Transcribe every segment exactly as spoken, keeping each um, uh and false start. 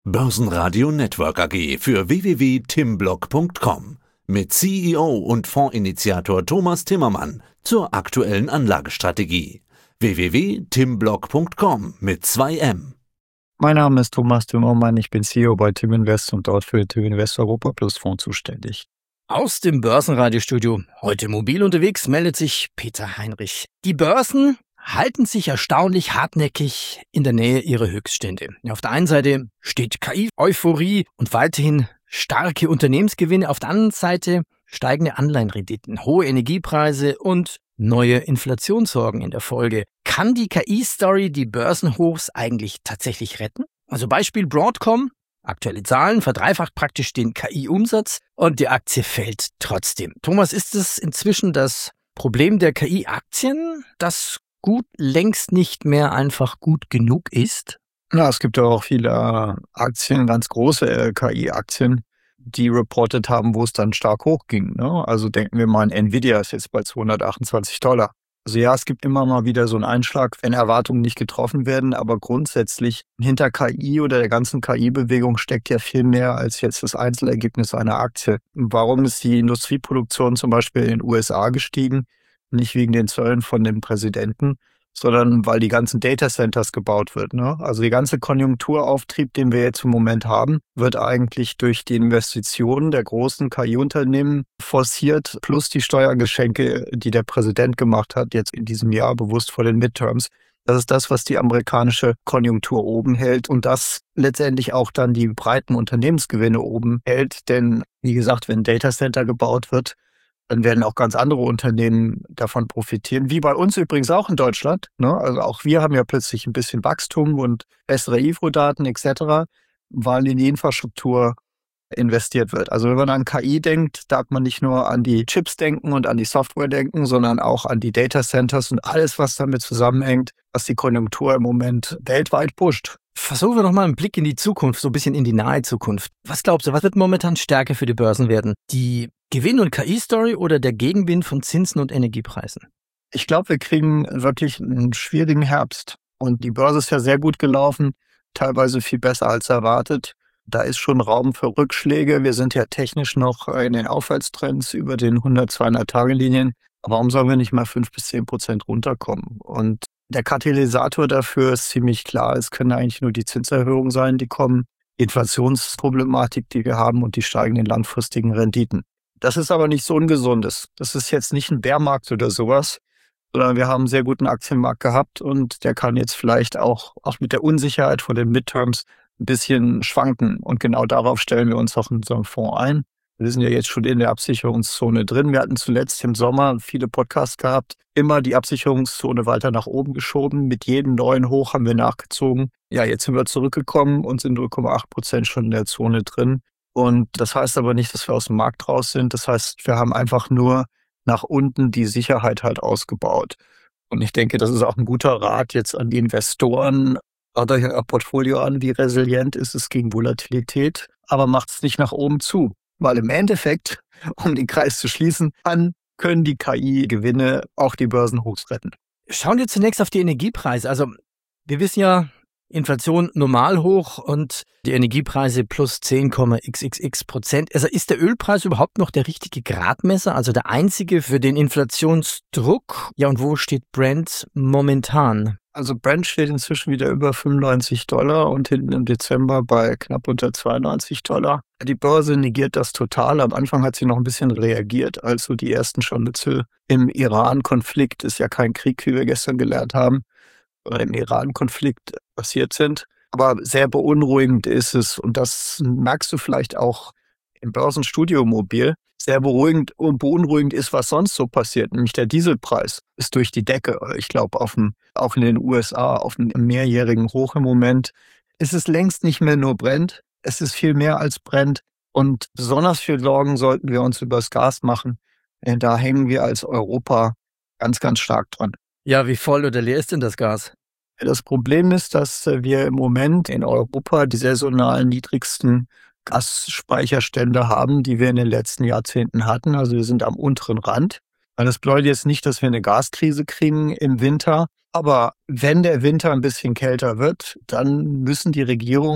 Börsenradio Network A G für w w w punkt timblock punkt com mit C E O und Fondsinitiator Thomas Timmermann zur aktuellen Anlagestrategie. w w w punkt timblock punkt com mit zwei M. Mein Name ist Thomas Timmermann, ich bin C E O bei TimInvest und dort für TimInvest Europa Plus Fonds zuständig. Aus dem Börsenradiostudio, heute mobil unterwegs, meldet sich Peter Heinrich. Die Börsen halten sich erstaunlich hartnäckig in der Nähe ihrer Höchststände. Auf der einen Seite steht K I-Euphorie und weiterhin starke Unternehmensgewinne, auf der anderen Seite steigende Anleihenrenditen, hohe Energiepreise und neue Inflationssorgen in der Folge. Kann die K I-Story die Börsenhochs eigentlich tatsächlich retten? Also Beispiel Broadcom, aktuelle Zahlen, verdreifacht praktisch den K I-Umsatz und die Aktie fällt trotzdem. Thomas, ist es inzwischen das Problem der K I-Aktien, dass gut längst nicht mehr einfach gut genug ist? Ja, es gibt ja auch viele Aktien, ganz große K I-Aktien, die reported haben, wo es dann stark hochging. Ne? Also denken wir mal an Nvidia, ist jetzt bei zweihundertachtundzwanzig Dollar. Also ja, es gibt immer mal wieder so einen Einschlag, wenn Erwartungen nicht getroffen werden, aber grundsätzlich hinter K I oder der ganzen K I-Bewegung steckt ja viel mehr als jetzt das Einzelergebnis einer Aktie. Warum ist die Industrieproduktion zum Beispiel in den U S A gestiegen? Nicht wegen den Zöllen von dem Präsidenten, sondern weil die ganzen Datacenters gebaut wird. Ne? Also die ganze Konjunkturauftrieb, den wir jetzt im Moment haben, wird eigentlich durch die Investitionen der großen K I-Unternehmen forciert, plus die Steuergeschenke, die der Präsident gemacht hat, jetzt in diesem Jahr bewusst vor den Midterms. Das ist das, was die amerikanische Konjunktur oben hält und das letztendlich auch dann die breiten Unternehmensgewinne oben hält. Denn wie gesagt, wenn ein Datacenter gebaut wird, dann werden auch ganz andere Unternehmen davon profitieren, wie bei uns übrigens auch in Deutschland. Ne? Also auch wir haben ja plötzlich ein bisschen Wachstum und bessere I F O-Daten et cetera, weil in die Infrastruktur investiert wird. Also wenn man an K I denkt, darf man nicht nur an die Chips denken und an die Software denken, sondern auch an die Datacenters und alles, was damit zusammenhängt, was die Konjunktur im Moment weltweit pusht. Versuchen wir noch mal einen Blick in die Zukunft, so ein bisschen in die nahe Zukunft. Was glaubst du, was wird momentan stärker für die Börsen werden? Die Gewinn- und K I-Story oder der Gegenwind von Zinsen und Energiepreisen? Ich glaube, wir kriegen wirklich einen schwierigen Herbst. Und die Börse ist ja sehr gut gelaufen, teilweise viel besser als erwartet. Da ist schon Raum für Rückschläge. Wir sind ja technisch noch in den Aufwärtstrends über den hundert-, zweihundert-Tage-Linien. Warum sollen wir nicht mal fünf bis zehn Prozent runterkommen? Und der Katalysator dafür ist ziemlich klar. Es können eigentlich nur die Zinserhöhungen sein, die kommen, die Inflationsproblematik, die wir haben und die steigenden langfristigen Renditen. Das ist aber nichts Ungesundes. Das ist jetzt nicht ein Bärmarkt oder sowas, sondern wir haben einen sehr guten Aktienmarkt gehabt und der kann jetzt vielleicht auch, auch mit der Unsicherheit von den Midterms ein bisschen schwanken. Und genau darauf stellen wir uns auch in unserem Fonds ein. Wir sind ja jetzt schon in der Absicherungszone drin. Wir hatten zuletzt im Sommer viele Podcasts gehabt, immer die Absicherungszone weiter nach oben geschoben. Mit jedem neuen Hoch haben wir nachgezogen. Ja, jetzt sind wir zurückgekommen und sind null Komma acht Prozent schon in der Zone drin. Und das heißt aber nicht, dass wir aus dem Markt raus sind. Das heißt, wir haben einfach nur nach unten die Sicherheit halt ausgebaut. Und ich denke, das ist auch ein guter Rat jetzt an die Investoren. Schaut euch euer Portfolio an, wie resilient ist es gegen Volatilität, aber macht es nicht nach oben zu. Weil im Endeffekt, um den Kreis zu schließen, kann, können die K I-Gewinne auch die Börsenhochs retten. Schauen wir zunächst auf die Energiepreise. Also wir wissen ja, Inflation normal hoch und die Energiepreise plus zehn Komma x x x Prozent. Also ist der Ölpreis überhaupt noch der richtige Gradmesser, also der einzige für den Inflationsdruck? Ja, und wo steht Brent momentan? Also Brent steht inzwischen wieder über fünfundneunzig Dollar und hinten im Dezember bei knapp unter zweiundneunzig Dollar. Die Börse negiert das total. Am Anfang hat sie noch ein bisschen reagiert, also die ersten Scharmützel im Iran-Konflikt, ist ja kein Krieg, wie wir gestern gelernt haben, oder im Iran-Konflikt passiert sind. Aber sehr beunruhigend ist es, und das merkst du vielleicht auch im Börsenstudio Mobil, sehr beruhigend und beunruhigend ist, was sonst so passiert. Nämlich der Dieselpreis ist durch die Decke. Ich glaube, auf dem, auch in den U S A, auf einem mehrjährigen Hoch im Moment. Es ist längst nicht mehr nur Brent. Es ist viel mehr als Brent. Und besonders viel Sorgen sollten wir uns über das Gas machen. Da hängen wir als Europa ganz, ganz stark dran. Ja, wie voll oder leer ist denn das Gas? Das Problem ist, dass wir im Moment in Europa die saisonal niedrigsten Gasspeicherstände haben, die wir in den letzten Jahrzehnten hatten. Also wir sind am unteren Rand. Das bedeutet jetzt nicht, dass wir eine Gaskrise kriegen im Winter. Aber wenn der Winter ein bisschen kälter wird, dann müssen die Regierungen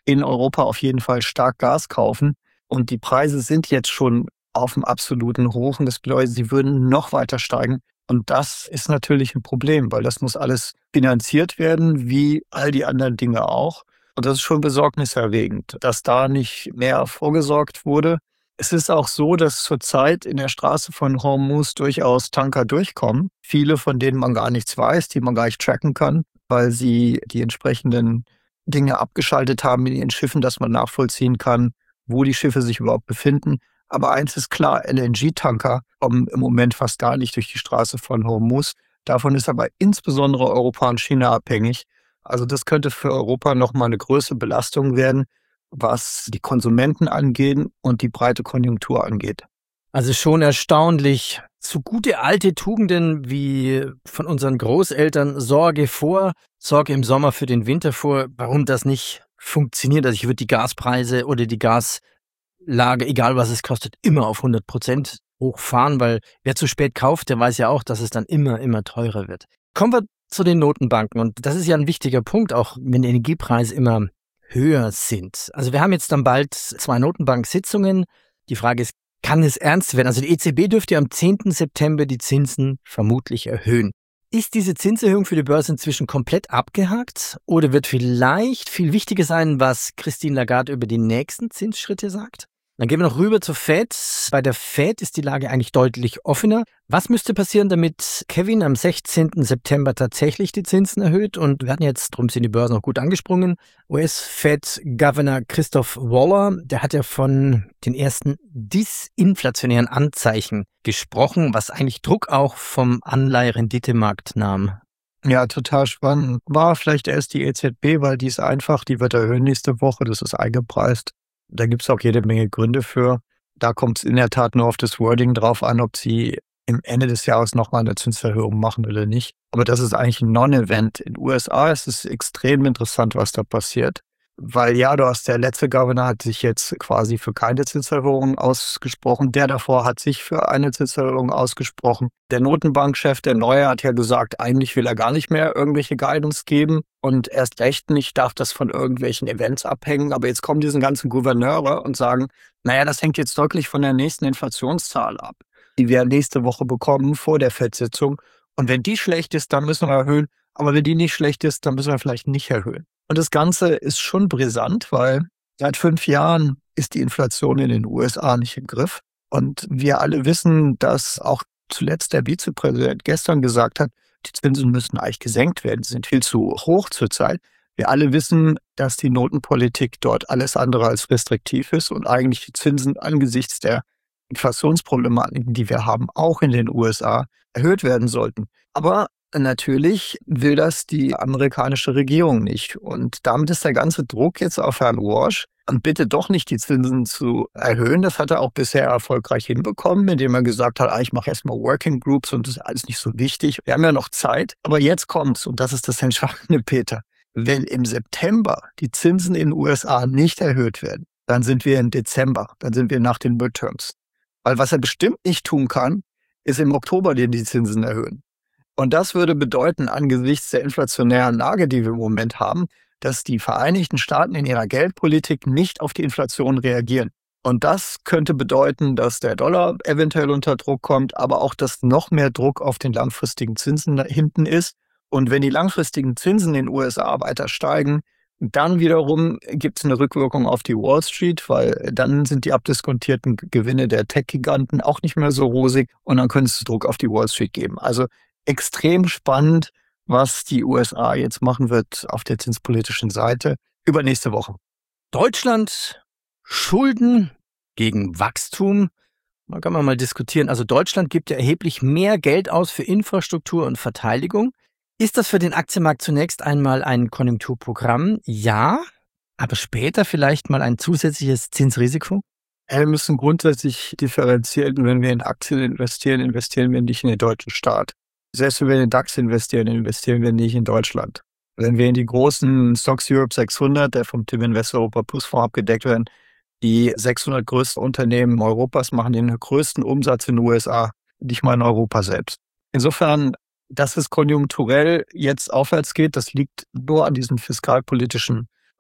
in Europa auf jeden Fall stark Gas kaufen. Und die Preise sind jetzt schon auf dem absoluten Hoch. Und das bedeutet, sie würden noch weiter steigen. Und das ist natürlich ein Problem, weil das muss alles finanziert werden, wie all die anderen Dinge auch. Und das ist schon besorgniserregend, dass da nicht mehr vorgesorgt wurde. Es ist auch so, dass zurzeit in der Straße von Hormuz durchaus Tanker durchkommen. Viele, von denen man gar nichts weiß, die man gar nicht tracken kann, weil sie die entsprechenden Dinge abgeschaltet haben in ihren Schiffen, dass man nachvollziehen kann, wo die Schiffe sich überhaupt befinden. Aber eins ist klar, L N G-Tanker kommen im Moment fast gar nicht durch die Straße von Hormuz. Davon ist aber insbesondere Europa und China abhängig. Also das könnte für Europa nochmal eine größere Belastung werden, was die Konsumenten angeht und die breite Konjunktur angeht. Also schon erstaunlich. So gute alte Tugenden wie von unseren Großeltern, Sorge vor, Sorge im Sommer für den Winter vor, warum das nicht funktioniert. Also ich würde die Gaspreise oder die Gaslage, egal was es kostet, immer auf hundert Prozent hochfahren, weil wer zu spät kauft, der weiß ja auch, dass es dann immer, immer teurer wird. Kommen wir zu den Notenbanken. Und das ist ja ein wichtiger Punkt, auch wenn die Energiepreise immer höher sind. Also wir haben jetzt dann bald zwei Notenbank-Sitzungen. Die Frage ist, kann es ernst werden? Also die E Z B dürfte am zehnten September die Zinsen vermutlich erhöhen. Ist diese Zinserhöhung für die Börse inzwischen komplett abgehakt? Oder wird vielleicht viel wichtiger sein, was Christine Lagarde über die nächsten Zinsschritte sagt? Dann gehen wir noch rüber zur Fed. Bei der Fed ist die Lage eigentlich deutlich offener. Was müsste passieren, damit Kevin am sechzehnten September tatsächlich die Zinsen erhöht? Und wir hatten jetzt, darum sind die Börsen noch gut angesprungen, U S-Fed-Governor Christoph Waller, der hat ja von den ersten disinflationären Anzeichen gesprochen, was eigentlich Druck auch vom Anleiherenditemarkt nahm. Ja, total spannend. War vielleicht erst die E Z B, weil die ist einfach, die wird erhöhen nächste Woche, das ist eingepreist. Da gibt es auch jede Menge Gründe für. Da kommt es in der Tat nur auf das Wording drauf an, ob sie im Ende des Jahres nochmal eine Zinserhöhung machen oder nicht. Aber das ist eigentlich ein Non-Event. In den U S A ist es extrem interessant, was da passiert. Weil ja, du hast, der letzte Governor hat sich jetzt quasi für keine Zinserhöhung ausgesprochen. Der davor hat sich für eine Zinserhöhung ausgesprochen. Der Notenbankchef, der Neue, hat ja gesagt, eigentlich will er gar nicht mehr irgendwelche Guidance geben. Und erst recht nicht darf das von irgendwelchen Events abhängen. Aber jetzt kommen diese ganzen Gouverneure und sagen, naja, das hängt jetzt deutlich von der nächsten Inflationszahl ab, die wir nächste Woche bekommen vor der Fed-Sitzung. Und wenn die schlecht ist, dann müssen wir erhöhen. Aber wenn die nicht schlecht ist, dann müssen wir vielleicht nicht erhöhen. Und das Ganze ist schon brisant, weil seit fünf Jahren ist die Inflation in den U S A nicht im Griff. Und wir alle wissen, dass auch zuletzt der Vizepräsident gestern gesagt hat, die Zinsen müssen eigentlich gesenkt werden, sie sind viel zu hoch zurzeit. Wir alle wissen, dass die Notenpolitik dort alles andere als restriktiv ist und eigentlich die Zinsen angesichts der Inflationsproblematiken, die wir haben, auch in den U S A erhöht werden sollten. Aber natürlich will das die amerikanische Regierung nicht. Und damit ist der ganze Druck jetzt auf Herrn Walsh, und bitte doch nicht die Zinsen zu erhöhen. Das hat er auch bisher erfolgreich hinbekommen, indem er gesagt hat, ah, ich mache erstmal Working Groups und das ist alles nicht so wichtig. Wir haben ja noch Zeit. Aber jetzt kommt's, und das ist das Entscheidende, Peter. Wenn im September die Zinsen in den U S A nicht erhöht werden, dann sind wir im Dezember, dann sind wir nach den Midterms. Weil was er bestimmt nicht tun kann, ist im Oktober die Zinsen erhöhen. Und das würde bedeuten, angesichts der inflationären Lage, die wir im Moment haben, dass die Vereinigten Staaten in ihrer Geldpolitik nicht auf die Inflation reagieren. Und das könnte bedeuten, dass der Dollar eventuell unter Druck kommt, aber auch, dass noch mehr Druck auf den langfristigen Zinsen da hinten ist. Und wenn die langfristigen Zinsen in den U S A weiter steigen, dann wiederum gibt es eine Rückwirkung auf die Wall Street, weil dann sind die abdiskontierten Gewinne der Tech-Giganten auch nicht mehr so rosig und dann könnte es Druck auf die Wall Street geben. Also extrem spannend, was die U S A jetzt machen wird auf der zinspolitischen Seite übernächste Woche. Deutschland, Schulden gegen Wachstum. Da kann man mal diskutieren. Also Deutschland gibt ja erheblich mehr Geld aus für Infrastruktur und Verteidigung. Ist das für den Aktienmarkt zunächst einmal ein Konjunkturprogramm? Ja, aber später vielleicht mal ein zusätzliches Zinsrisiko? Wir müssen grundsätzlich differenzieren. Wenn wir in Aktien investieren, investieren wir nicht in den deutschen Staat. Selbst wenn wir in den DAX investieren, investieren wir nicht in Deutschland. Wenn wir in die großen Stocks Europe sechshundert, der vom Tim Invest Europa Plus Fonds abgedeckt werden, die sechshundert größten Unternehmen Europas machen den größten Umsatz in den U S A, nicht mal in Europa selbst. Insofern, dass es konjunkturell jetzt aufwärts geht, das liegt nur an diesen fiskalpolitischen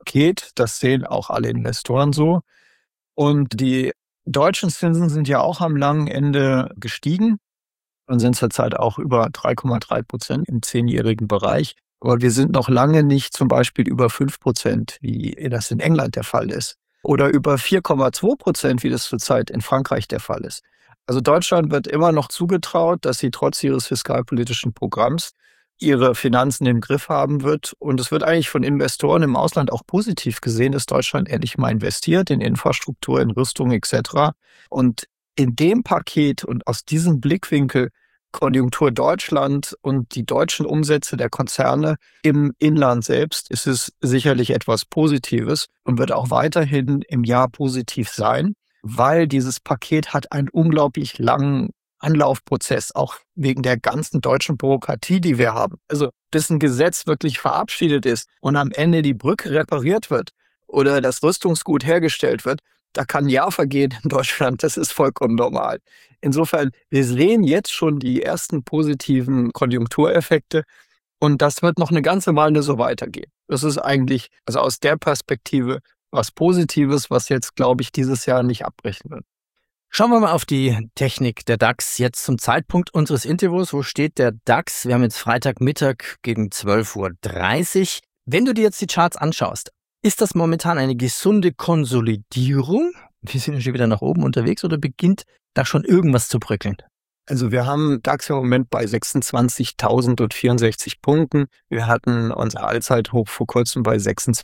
Paket. Das sehen auch alle Investoren so. Und die deutschen Zinsen sind ja auch am langen Ende gestiegen und sind zurzeit auch über drei Komma drei Prozent im zehnjährigen Bereich. Aber wir sind noch lange nicht zum Beispiel über fünf Prozent, wie das in England der Fall ist. Oder über vier Komma zwei Prozent, wie das zurzeit in Frankreich der Fall ist. Also Deutschland wird immer noch zugetraut, dass sie trotz ihres fiskalpolitischen Programms ihre Finanzen im Griff haben wird. Und es wird eigentlich von Investoren im Ausland auch positiv gesehen, dass Deutschland endlich mal investiert in Infrastruktur, in Rüstung et cetera. Und in dem Paket und aus diesem Blickwinkel Konjunktur Deutschland und die deutschen Umsätze der Konzerne im Inland selbst ist es sicherlich etwas Positives und wird auch weiterhin im Jahr positiv sein, weil dieses Paket hat einen unglaublich langen Anlaufprozess, auch wegen der ganzen deutschen Bürokratie, die wir haben. Also bis ein Gesetz wirklich verabschiedet ist und am Ende die Brücke repariert wird oder das Rüstungsgut hergestellt wird, da kann ein Jahr vergehen in Deutschland. Das ist vollkommen normal. Insofern, wir sehen jetzt schon die ersten positiven Konjunktureffekte und das wird noch eine ganze Weile so weitergehen. Das ist eigentlich, also aus der Perspektive, was Positives, was jetzt, glaube ich, dieses Jahr nicht abbrechen wird. Schauen wir mal auf die Technik der DAX. Jetzt zum Zeitpunkt unseres Interviews. Wo steht der DAX? Wir haben jetzt Freitagmittag gegen zwölf Uhr dreißig. Wenn du dir jetzt die Charts anschaust, ist das momentan eine gesunde Konsolidierung? Wir sind ja schon wieder nach oben unterwegs oder beginnt da schon irgendwas zu bröckeln? Also wir haben DAX im Moment bei sechsundzwanzigtausendvierundsechzig Punkten. Wir hatten unser Allzeithoch vor kurzem bei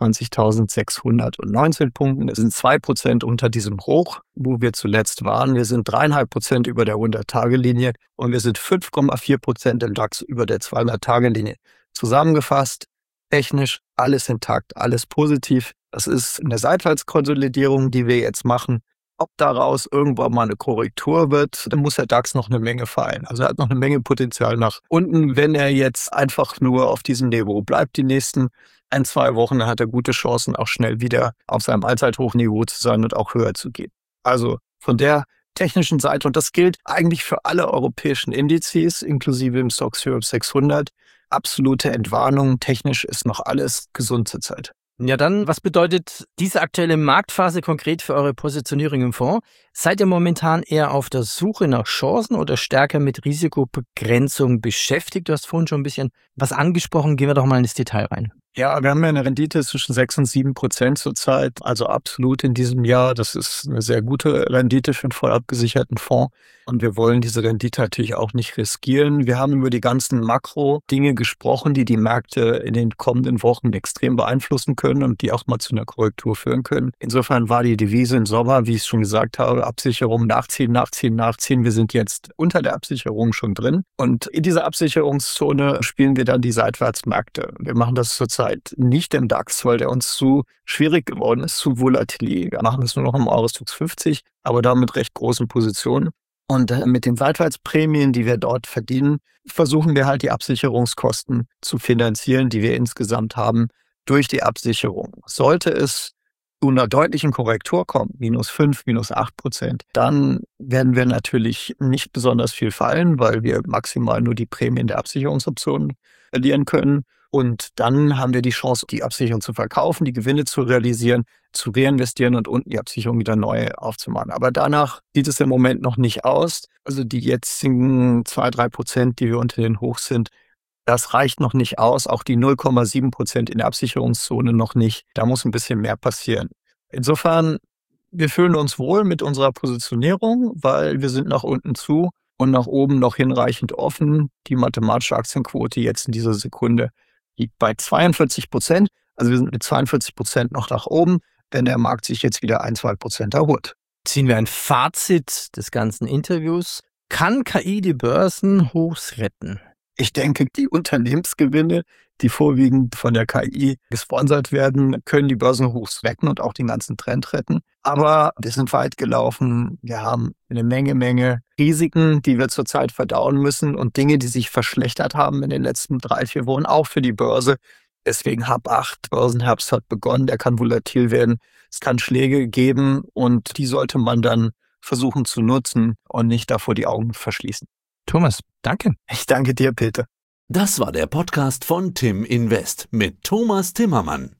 sechsundzwanzigtausendsechshundertneunzehn Punkten. Das sind zwei Prozent unter diesem Hoch, wo wir zuletzt waren. Wir sind drei Komma fünf Prozent über der hundert-Tage-Linie und wir sind fünf Komma vier Prozent im DAX über der zweihundert-Tage-Linie. Zusammengefasst, technisch alles intakt, alles positiv. Das ist eine Seitwärtskonsolidierung, die wir jetzt machen. Ob daraus irgendwann mal eine Korrektur wird, dann muss der DAX noch eine Menge fallen. Also er hat noch eine Menge Potenzial nach unten. Wenn er jetzt einfach nur auf diesem Niveau bleibt die nächsten ein, zwei Wochen, dann hat er gute Chancen, auch schnell wieder auf seinem Allzeithochniveau zu sein und auch höher zu gehen. Also von der technischen Seite, und das gilt eigentlich für alle europäischen Indizes, inklusive im Stoxx Europe sechshundert, absolute Entwarnung. Technisch ist noch alles gesund zurzeit. Ja, dann, was bedeutet diese aktuelle Marktphase konkret für eure Positionierung im Fonds? Seid ihr momentan eher auf der Suche nach Chancen oder stärker mit Risikobegrenzung beschäftigt? Du hast vorhin schon ein bisschen was angesprochen. Gehen wir doch mal ins Detail rein. Ja, wir haben ja eine Rendite zwischen sechs und sieben Prozent zurzeit, also absolut in diesem Jahr. Das ist eine sehr gute Rendite für einen voll abgesicherten Fonds. Und wir wollen diese Rendite natürlich auch nicht riskieren. Wir haben über die ganzen Makro-Dinge gesprochen, die die Märkte in den kommenden Wochen extrem beeinflussen können und die auch mal zu einer Korrektur führen können. Insofern war die Devise im Sommer, wie ich es schon gesagt habe, Absicherung, nachziehen, nachziehen, nachziehen. Wir sind jetzt unter der Absicherung schon drin. Und in dieser Absicherungszone spielen wir dann die Seitwärtsmärkte. Wir machen das zurzeit nicht im DAX, weil der uns zu schwierig geworden ist, zu volatil. Wir machen das nur noch im Eurostoxx fünfzig, aber da mit recht großen Positionen. Und mit den Seitwärtsprämien, die wir dort verdienen, versuchen wir halt die Absicherungskosten zu finanzieren, die wir insgesamt haben, durch die Absicherung. Sollte es zu einer deutlichen Korrektur kommen, minus fünf, minus acht Prozent, dann werden wir natürlich nicht besonders viel fallen, weil wir maximal nur die Prämien der Absicherungsoptionen verlieren können. Und dann haben wir die Chance, die Absicherung zu verkaufen, die Gewinne zu realisieren, zu reinvestieren und unten die Absicherung wieder neu aufzumachen. Aber danach sieht es im Moment noch nicht aus. Also die jetzigen zwei, drei Prozent, die wir unter den Hochs sind, das reicht noch nicht aus. Auch die null Komma sieben Prozent in der Absicherungszone noch nicht. Da muss ein bisschen mehr passieren. Insofern, wir fühlen uns wohl mit unserer Positionierung, weil wir sind nach unten zu und nach oben noch hinreichend offen. Die mathematische Aktienquote jetzt in dieser Sekunde liegt bei zweiundvierzig Prozent. Also wir sind mit zweiundvierzig Prozent noch nach oben, wenn der Markt sich jetzt wieder ein, zwei Prozent erholt. Ziehen wir ein Fazit des ganzen Interviews. Kann K I die Börsenhochs retten? Ich denke, die Unternehmensgewinne, die vorwiegend von der K I gesponsert werden, können die Börsenhochs retten und auch den ganzen Trend retten. Aber wir sind weit gelaufen. Wir haben eine Menge, Menge Risiken, die wir zurzeit verdauen müssen und Dinge, die sich verschlechtert haben in den letzten drei, vier Wochen, auch für die Börse. Deswegen Hab acht, Börsenherbst hat begonnen, der kann volatil werden. Es kann Schläge geben und die sollte man dann versuchen zu nutzen und nicht davor die Augen verschließen. Thomas, danke. Ich danke dir, Peter. Das war der Podcast von Tim Invest mit Thomas Timmermann.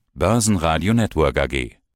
Börsenradio Network A G.